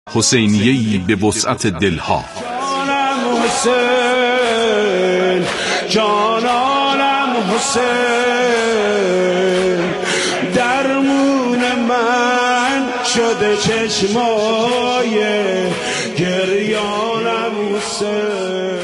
حسینیه‌ای به وسعت دلها. جانم حسین، جانانم حسین، درمون من شده چشمای گریانم حسین.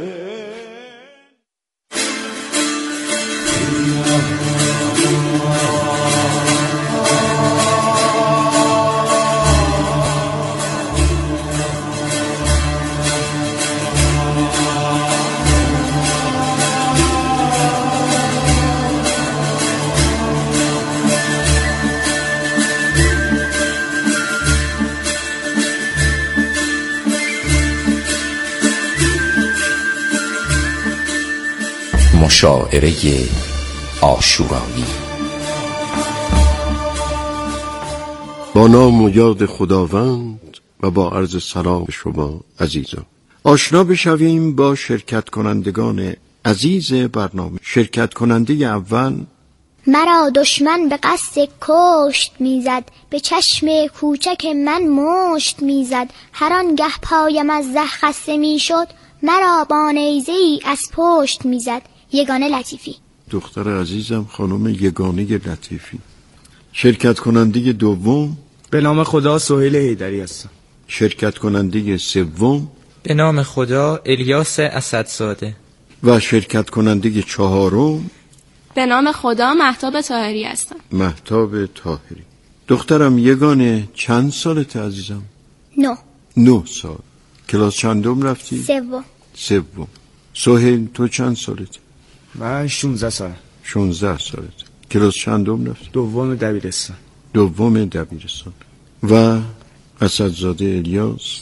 مشاعره عاشورایی. با نام و یاد خداوند و با عرض سلام شما عزیزان، آشنا بشویم با شرکت کنندگان عزیز برنامه. شرکت کننده اول: مرا دشمن به قصد کشت میزد، به چشم کوچک من مشت میزد. هر آنگه پایم از زه خسته میشد، مرا با نیزه‌ای از پشت میزد. یگانه لطیفی. دختر عزیزم خانم یگانه لطیفی. شرکت کننده دوم: به نام خدا سهیل حیدری هستم. شرکت کننده سوم: به نام خدا الیاس اسدزاده. و شرکت کننده چهارم: به نام خدا مهتاب طاهری هستم. مهتاب طاهری. دخترم یگانه چند سالته عزیزم؟ 9 سال. کلاس چندم رفتی؟ سوم. سهیل تو چند سالته؟ من 16 سال. 16 سالته. کلاس چندم رفتی؟ دوم دبیرستان. و اسدزاده الیاس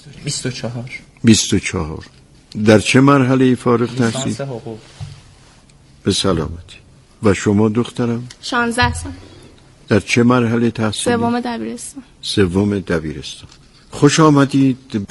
24. در چه مرحله فارغ تحصیل؟ حقوق. به سلامتی. و شما دخترم؟ 16 سال. در چه مرحله تحصیل؟ سوم دبیرستان. خوش آمدید.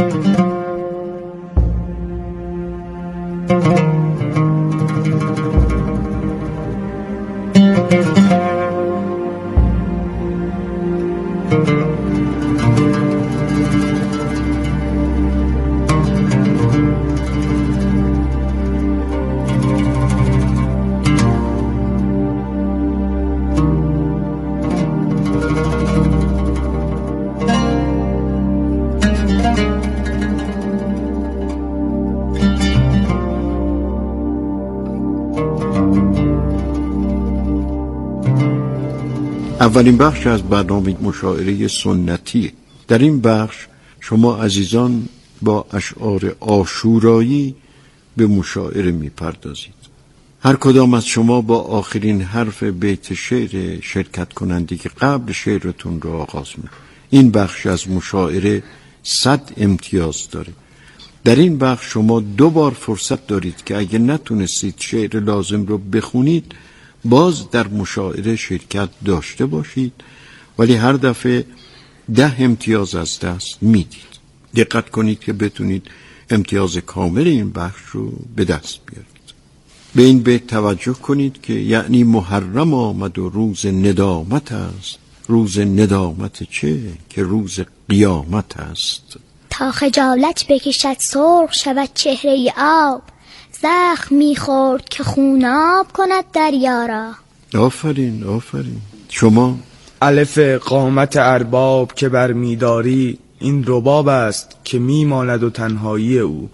اولین بخش از برنامه مشاعره سنتی. در این بخش شما عزیزان با اشعار عاشورایی به مشاعره میپردازید. هر کدام از شما با آخرین حرف بیت شعر شرکت کننده که قبل شعرتون رو آغاز می‌کنید. این بخش از مشاعره 100 امتیاز داره. در این بخش شما 2 بار فرصت دارید که اگه نتونستید شعر لازم رو بخونید، باز در مشاعره شرکت داشته باشید، ولی هر دفعه 10 امتیاز از دست میدید. دقت کنید که بتونید امتیاز کامل این بخش رو به دست بیارید. به این بیت توجه کنید که یعنی محرم آمد و روز ندامت است. روز ندامت چه؟ که روز قیامت است. تا خجالت بکشد سرخ شود چهره آب، زخم میخورد که خوناب کند دریا را. آفرین. شما؟ الف قامت ارباب که برمیداری، این رباب است که میماند و تنهایی او.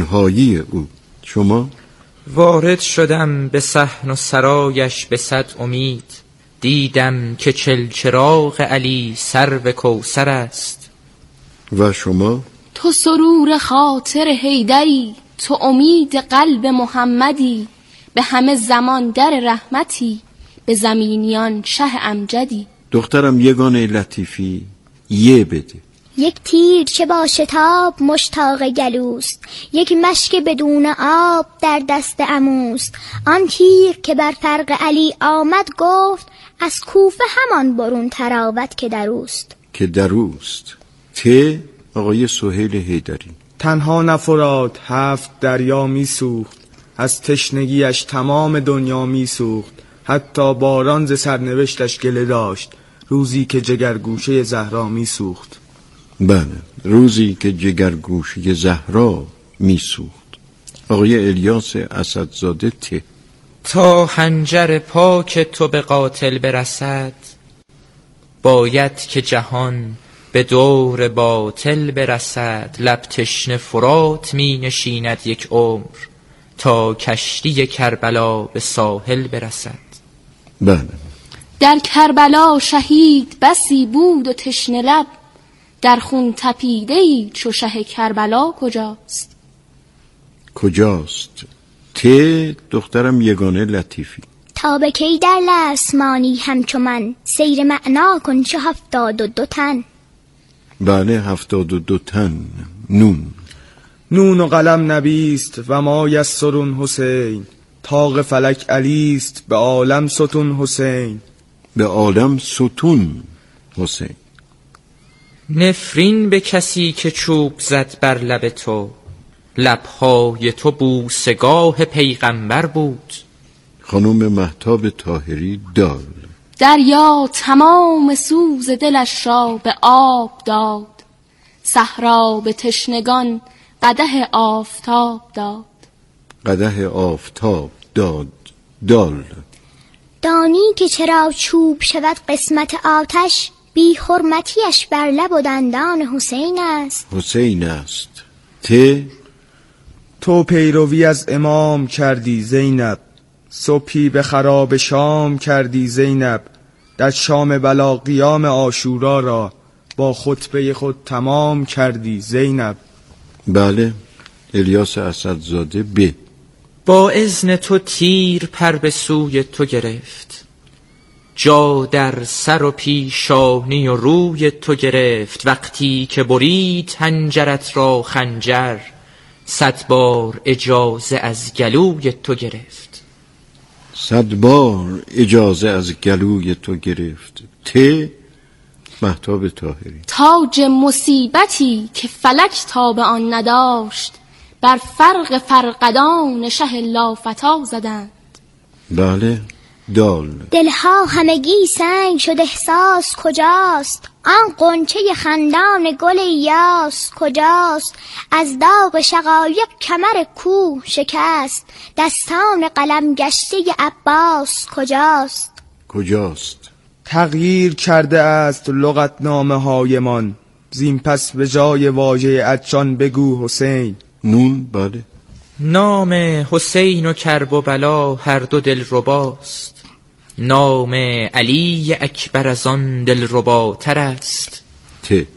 شما؟ وارد شدم به صحن و سرایش به 100 امید، دیدم که چلچراغ علی سرو کوثر است. و شما؟ تو سرور خاطر حیدری، تو امید قلب محمدی، به همه زمان در رحمتی، به زمینیان شه امجدی. دخترم یگانه لطیفی یه بده. یک تیر چه با شتاب مشتاق گلوست، یک مشک بدون آب در دست عموست. آن تیر که بر فرق علی آمد گفت، از کوفه همان برون تراوت که دروست. ته آقای سهیل حیدری. تنها نفراد 7 دریا می سوخت، از تشنگیش تمام دنیا می سوخت. حتی باران ز سرنوشتش گله داشت، روزی که جگرگوشه زهرا می سوخت. بله، روزی که جگرگوشی زهرا میسوخت. آقای الیاس اسدزاده ته. تا خنجر پاک تو به قاتل برسد، باید که جهان به دور باطل برسد. لب تشنه فرات می نشیند یک عمر، تا کشتی کربلا به ساحل برسد. بله. در کربلا شهید بسی بود و تشنه لب، در خون تپیده‌ای چو شه کربلا کجاست؟ کجاست؟ ته دخترم یگانه لطیفی. تا به کی در لسمانی همچو من، سیر معنا کن چو 72 تن. بله 72 تن. نون و قلم نبیست و ما یسرون حسین، طاق فلک علیست به عالم ستون حسین. به عالم ستون حسین. نفرین به کسی که چوب زد بر لب تو، لبهای تو بوسگاه پیغمبر بود. خانم مهتاب طاهری دال. دریا تمام سوز دلش را به آب داد، صحرا به تشنگان قدح آفتاب داد. قدح آفتاب داد. دال. دانی که چرا چوب شود قسمت آتش، بی حرمتیش بر لب و دندان حسین است. حسین است. ته تو پیروی از امام کردی زینب، صبحی به خراب شام کردی زینب. در شام بلا قیام عاشورا را، با خطبه خود تمام کردی زینب. بله الیاس اسدزاده ب. با اذن تو تیر پر به سوی تو گرفت، جا در سر و پیشانی و روی تو گرفت. وقتی که برید حنجرت را خنجر، 100 بار اجازه از گلوی تو گرفت. 100 بار اجازه از گلوی تو گرفت. ته مهتاب طاهری. تاج مصیبتی که فلک تاب آن نداشت، بر فرق فرقدان شه لافتا زدند. بله دال. دلها همگی سنگ شد احساس کجاست، آن غنچه خندان گل یاس کجاست. از داغ شقایق کمر کوه شکست، دستان قلم گشته عباس کجاست. کجاست؟ تغییر کرده است لغتنامه هایمان، زین پس به جای واژه عطشان بگو حسین. نون. بله. نام حسین و کرب و بلا هر دو دلرباست، نام علی اکبر از آن دلرباتر است. ته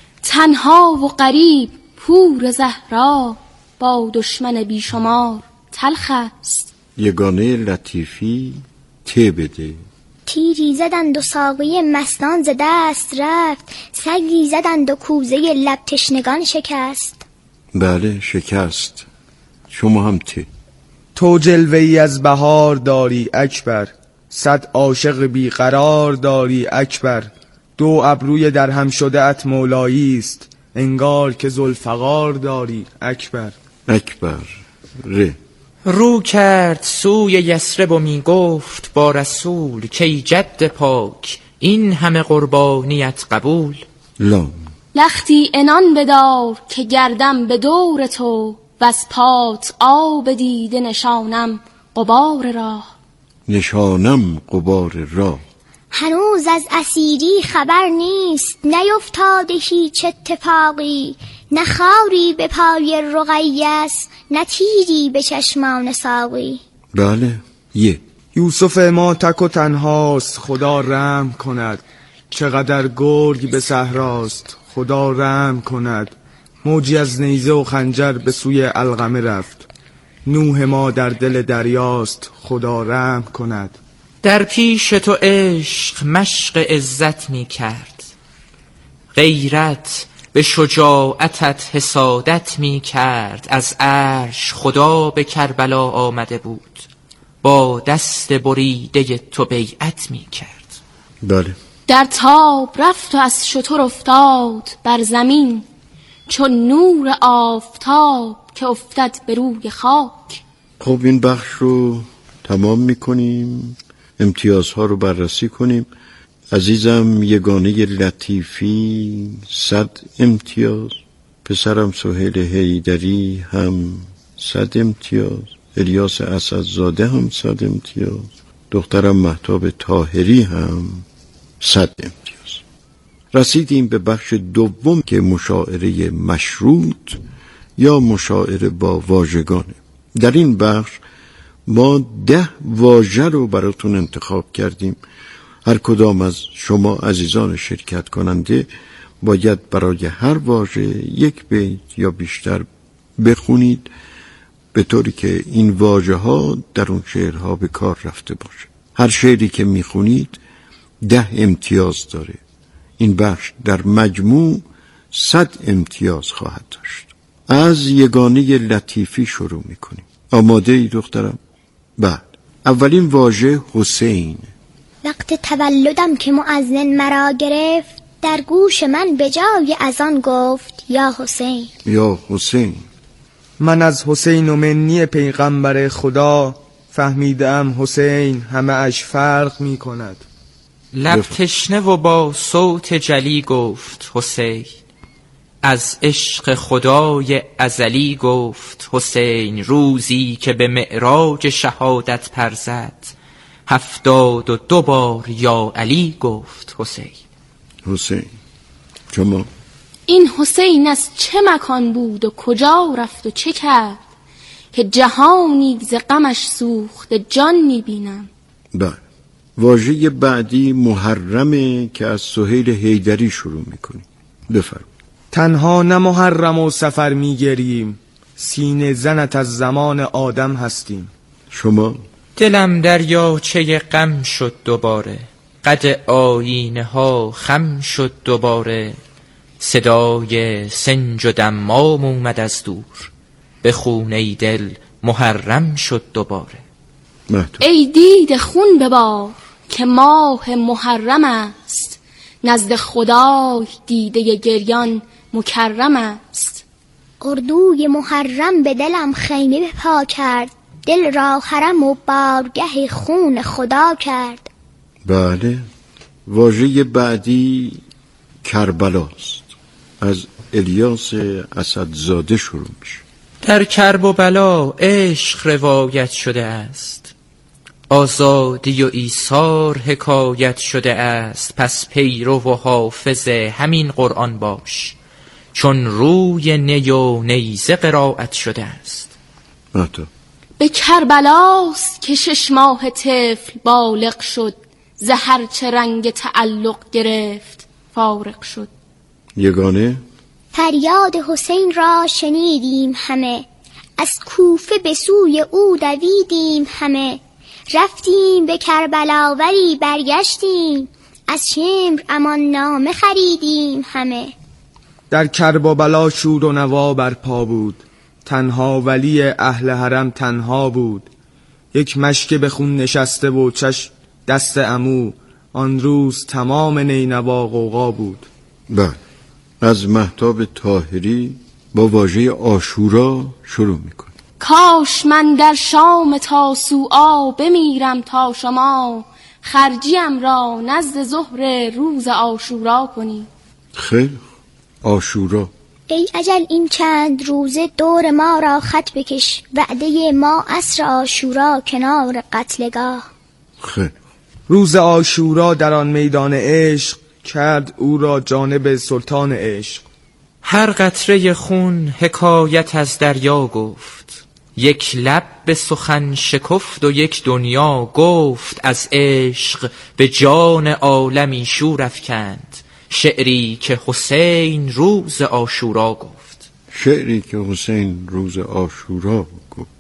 تنها و غریب پور زهرا، با دشمن بیشمار تلخ است. یگانه لطیفی ته بده. تیری زدند و ساقی مستان ز دست رفت، سگی زدند و کوزه لب تشنگان شکست. بله شکست. شما هم ته. تو جلوه‌ای از بهار داری اکبر، 100 عاشق بیقرار داری اکبر. 2 ابروی در هم شده ات مولایی است، انگار که ذوالفقار داری اکبر. اکبر. ره. رو کرد سوی یثرب و می گفت با رسول، که ای جد پاک این همه قربانیت قبول. لام. لختی عنان بدار که گردم به دور تو، و از پات آب دیده نشانم غبار راه. نشانم غبار راه. هنوز از اسیری خبر نیست، نیفتاده هیچ اتفاقی. نه خاری به پای رقیس، نه تیری به چشمان ساقی. بله یه. یوسف ما تک و تنهاست خدا رحم کند، چقدر گرگ به صحراست خدا رحم کند. موجی از نیزه و خنجر به سوی علقمه رفت، نوح ما در دل دریاست خدا رحم کند. در پیش تو عشق مشق عزت می کرد، غیرت به شجاعتت حسادت می کرد. از عرش خدا به کربلا آمده بود، با دست بریده تو بیعت می کرد. بله. در تاب رفت و از شتر افتاد بر زمین، چون نور آفتاب که افتد به روی خاک. خب این بخش رو تمام میکنیم، امتیازها رو بررسی کنیم. عزیزم یگانه لطیفی 100 امتیاز، پسرم سهیل حیدری هم 100 امتیاز، الیاس اسدزاده هم 100 امتیاز، دخترم مهتاب طاهری هم 100 امتیاز. رسیدیم به بخش دوم که مشاعره مشروط یا مشاعره با واژگانه. در این بخش ما 10 واژه رو براتون انتخاب کردیم. هر کدام از شما عزیزان شرکت کننده باید برای هر واژه 1 بیت یا بیشتر بخونید، به طوری که این واژه ها در اون شعرها به کار رفته باشه. هر شعری که میخونید 10 امتیاز داره. این بخش در مجموع 100 امتیاز خواهد داشت. از یگانه لطیفی شروع میکنیم. آماده ای دخترم؟ بعد اولین واژه حسین. وقت تولدم که مؤذن مرا گرفت، در گوش من به جای اذان گفت یا حسین. یا حسین. من از حسین و منی پیغمبر خدا فهمیدم حسین همه اش فرق می کند. لب تشنه و با صوت جلی گفت حسین، از عشق خدای ازلی گفت حسین. روزی که به معراج شهادت پر زد، 72 بار یا علی گفت حسین. حسین. شما؟ این حسین از چه مکان بود و کجا رفت و چه کرد، که جهانی ز غمش سوخت جان میبینم. بله. واژه بعدی محرمه که از سهیل حیدری شروع میکنیم. بفرمایید. تنها نه محرم و سفر میگریم، سینه زنت از زمان آدم هستیم. شما؟ دلم دریاچه غم شد دوباره، قد آینه ها خم شد دوباره. صدای سنج و دمام اومد از دور، به خونه دل محرم شد دوباره. ای دیده خون ببار که ماه محرم است، نزد خدای دیده گریان مکرم است. اردوی محرم به دلم خیمه بپا کرد، دل را حرم و بارگه خون خدا کرد. بله. واژه بعدی کربلاست. از الیاس اسدزاده شروع میشه. در کرب و بلا عشق روایت شده است، آزادی و ایثار حکایت شده است. پس پیرو و حافظ همین قرآن باش، چون روی نی و نیزه قرائت شده است. به کربلاست که 6 ماه طفل بالغ شد، ز هر چه رنگ تعلق گرفت فارغ شد. یگانه. فریاد حسین را شنیدیم همه، از کوفه به سوی او دویدیم همه. رفتیم به کربلا ولی برگشتیم، از شمر امان نامه خریدیم همه. در کرب و بلا شور و نوا برپا بود، تنها ولی اهل حرم تنها بود. یک مشک به خون نشسته و چشم دست عمو، آن روز تمام نینوا غوغا بود. بله. از مهتاب طاهری با واژه عاشورا شروع میکنه. کاش من در شام تاسوعا بمیرم تا شما، خرجیم را نزد ظهر روز عاشورا کنی. خیلی عاشورا. ای اجل این چند روزه دور ما را خط بکش، وعده ما عصر عاشورا کنار قتلگاه. خیلی. روز عاشورا در آن میدان عشق، کرد او را جانب سلطان عشق. هر قطره خون حکایت از دریا گفت، یک لب به سخن شکفت و یک دنیا گفت. از عشق به جان عالمی شور افکند، شعری که حسین روز عاشورا گفت. شعری که حسین روز عاشورا گفت.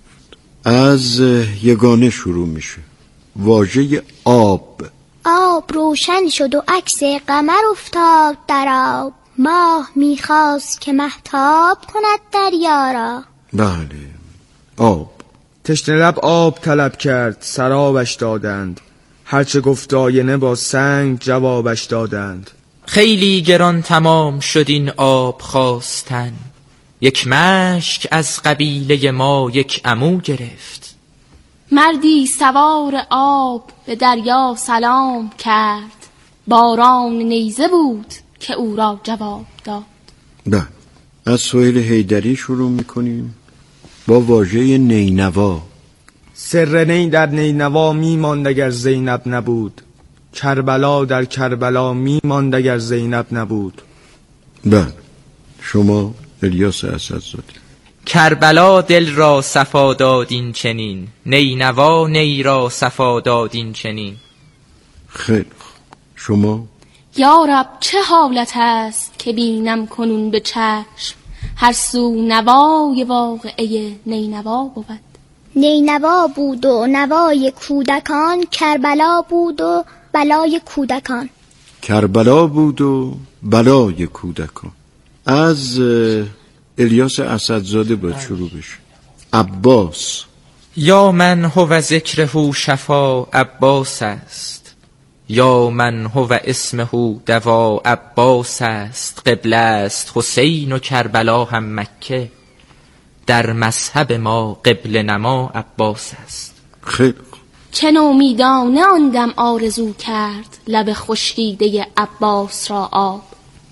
از یگانه شروع میشه. واژه آب. آب روشن شد و عکس قمر افتاد در آب، ماه میخواست که مهتاب کند دریا را. بله. آب. تشنه لب آب طلب کرد، سرابش دادند، هرچه گفت آینه با سنگ جوابش دادند. خیلی گران تمام شد این آب خواستن، یک مشک از قبیله ما یک عمو گرفت. مردی سوار آب به دریا سلام کرد، باران نیزه بود که او را جواب داد. بله، از سهیل حیدری شروع میکنیم با واژه نینوا. سر نی در نینوا میماند اگر زینب نبود، کربلا در کربلا میماند اگر زینب نبود. بله، شما الیاس اسدزاده. کربلا دل را صفا داد این چنین، نینوا نی را صفا داد این چنین. خیلی شما یا رب چه حالت است که بینم کنون به چشم، هر سو نوای واقعه نینوا بود. نینوا بود و نوای کودکان، کربلا بود و بلای کودکان. کربلا بود و بلای کودکان. از الیاس اسدزاده باید شروع بشه. عباس. یا من هو ذکره شفا عباس است، یا من هو اسمه دوا عباس است. قبله است حسین و کربلا هم مکه، در مذهب ما قبله نما عباس است. خیلی چه نومیدانه آن دم آرزو کرد، لب خشکیده عباس را آب.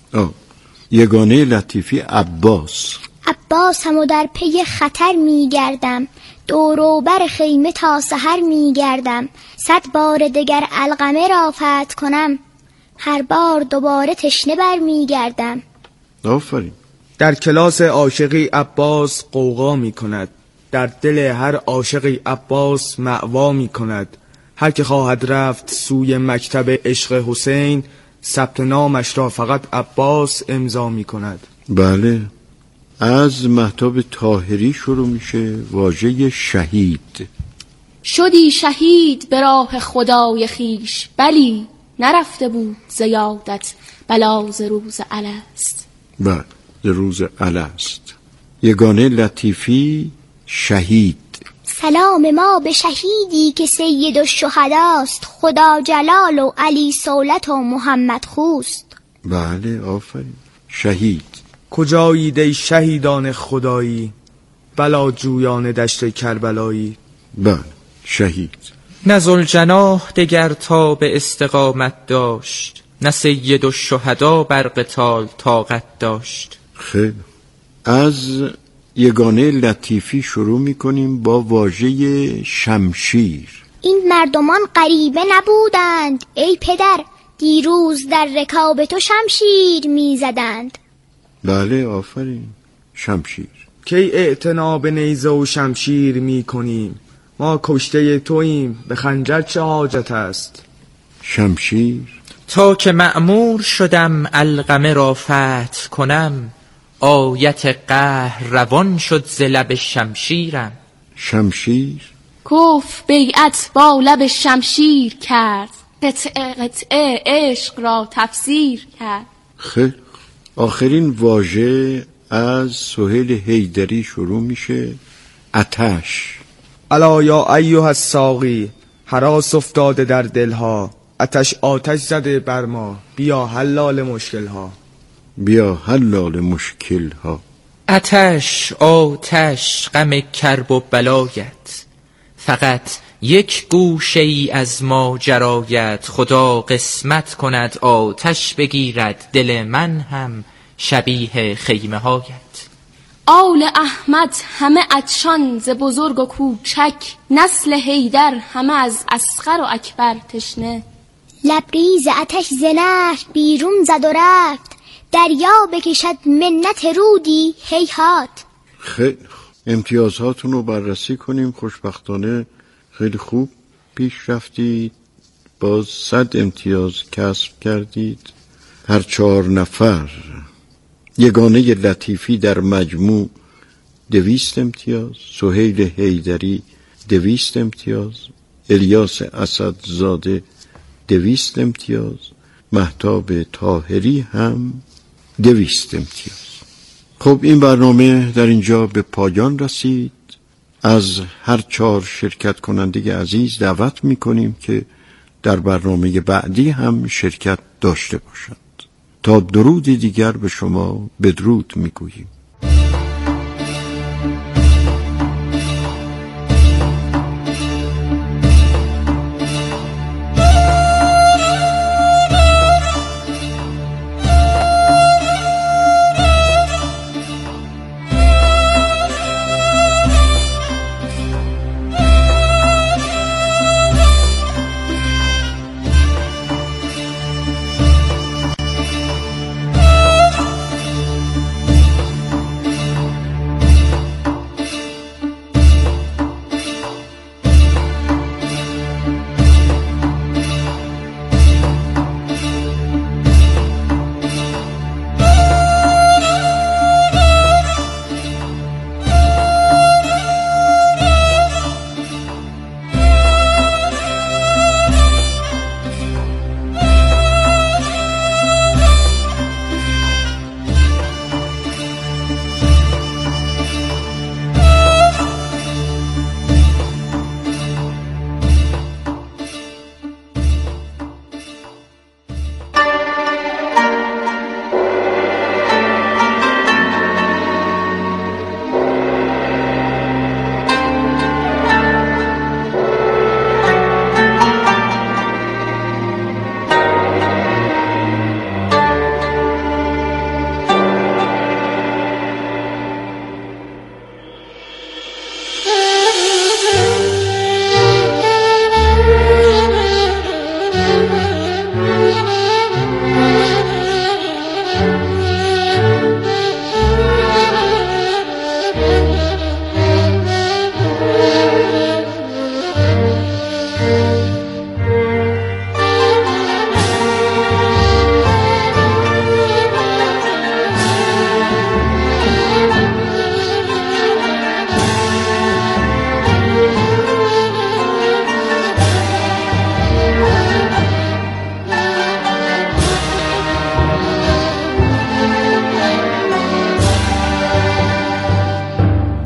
یگانه لطیفی عباس. عباس هم و در پی خطر میگردم، دوروبر خیمه تا سحر میگردم. 100 بار دگر علقمه را فتح کنم، هر بار دوباره تشنه بر میگردم. آفرین. در کلاس عاشقی عباس قوقا می کند، در دل هر عاشقی عباس مأوا می کند. هر که خواهد رفت سوی مکتب عشق حسین، ثبت نامش را فقط عباس امضا می کند. بله، از مهتاب طاهری شروع میشه واژه شهید. شدی شهید به راه خدای خیش، بلی نرفته بود زیادت بلا ز روز الست. بله، ز روز الست. یگانه لطیفی شهید. سلام ما به شهیدی که سید الشهداست، خدا جلال و علی صولت و محمد خوست. بله، آفرین. شهید. کجایید ای شهیدان خدایی، بلا جویان دشت کربلایی. بله، شهید. نه ذوالجناح دگر تا به استقامت داشت، نه سید الشهدا بر قتال طاقت داشت. خیلی. از یگانه لطیفی شروع میکنیم با واژه شمشیر. این مردمان غریبه نبودند ای پدر، دیروز در رکاب تو شمشیر میزدند. بله، آفرین. شمشیر. کی اعتنا به نیزه و شمشیر می کنیم، ما کشته توییم به خنجر چه حاجت است. شمشیر. تا که مأمور شدم علقمه را فتح کنم، آیت قهر روان شد ز لب شمشیرم. شمشیر. کفر بیعت با لب شمشیر کرد، قطعه قطعه عشق را تفسیر کرد. خیلی. آخرین واژه از سهیل حیدری شروع میشه. آتش. الا یا ایها الساقی، هراس افتاده در دلها، آتش زده بر ما، بیا حلال مشکلها. بیا حلال مشکلها. آتش غم کرب و بلایت، فقط یک گوشه ای از ماجرایت. خدا قسمت کند آتش بگیرد دل من هم شبیه خیمه هایت. آل احمد همه عطشان ز بزرگ و کوچک، نسل حیدر همه از اصغر و اکبر تشنه. لبریز آتش ز نهر بیرون زد و رفت، دریا بکشد منت رودی هیهات. خیلی. امتیازهاتون رو بررسی کنیم. خوشبختانه خیلی خوب پیش رفتید، باز 100 امتیاز کسب کردید. هر 4 نفر. یگانه لطیفی در مجموع 200 امتیاز، سهیل حیدری 200 امتیاز، الیاس اسدزاده 200 امتیاز، مهتاب طاهری هم 200 امتیاز. خب این برنامه در اینجا به پایان رسید. از هر 4 شرکت کننده عزیز دعوت میکنیم که در برنامه بعدی هم شرکت داشته باشند. تا درود دیگر به شما بدرود میگوییم.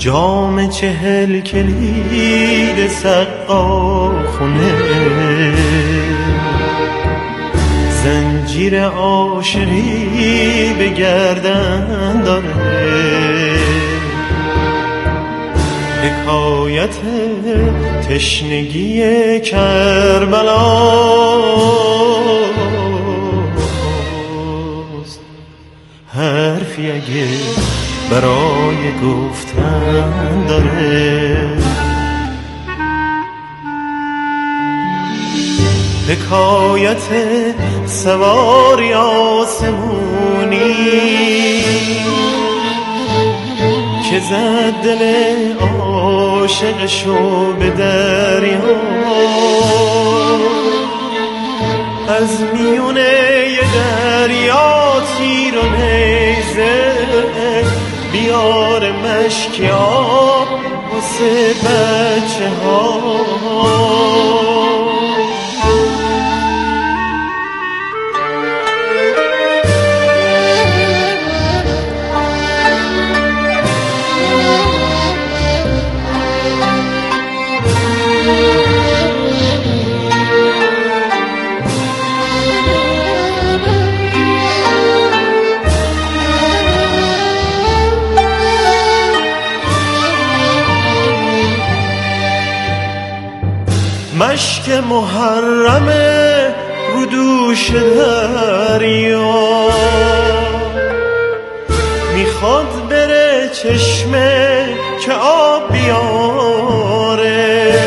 جام 40 کلید سقاخونه، زنجیر عاشقی به گردن داره، حکایت تشنگی کربلاست، حرفی اگه برای گفتن داره، حکایت سواری آسمونی که زد دل عاشقشو به دریا، از میونه یه دریا تیر و نیزه بیار مشکیاب واسه بچه ها. مشک محرمه رو دوش دریا، میخواد بره چشمه که آب بیاره،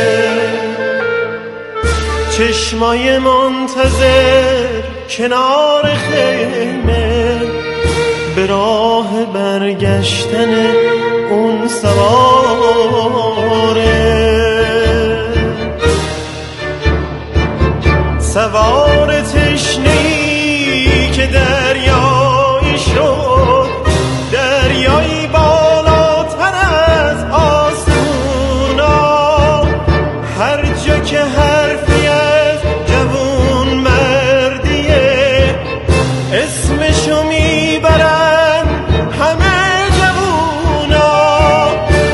چشمای منتظر کنار خیمه به راه برگشتن اون سواره، سوار تشنه‌ای که دریایی شد، دریایی بالاتر از آسمونا، هر جا که حرفی از جوون مردیه اسمشو میبرن همه جوونا.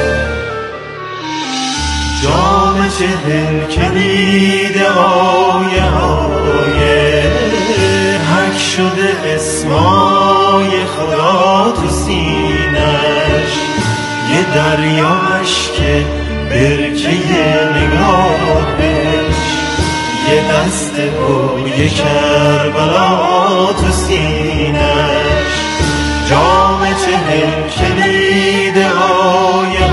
جام 40 کلید حک شده اسمای خدا تو سینش، یه دریاش که برکه نگاهش، یه دست و یه کربلا تو سینش. جام 40 کلید آیه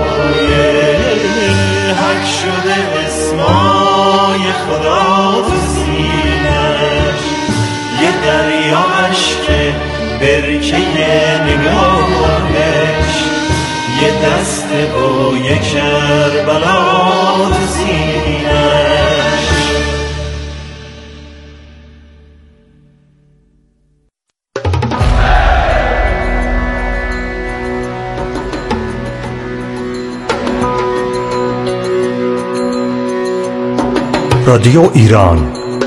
حک شده اسمای خدا تو سینش، یه دریاش که برکه نگاهش، یه دست و یه کربلا تو سینش. رادیو ایران،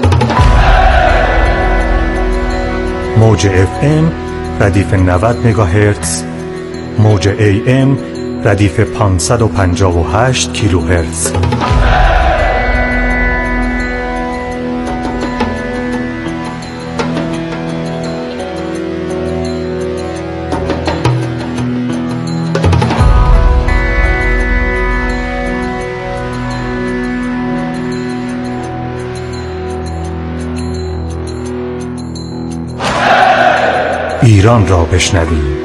موج FM ردیف 90 مگاهرتز، موج AM ردیف 558 کیلوهرتز. ایران را بشنوید.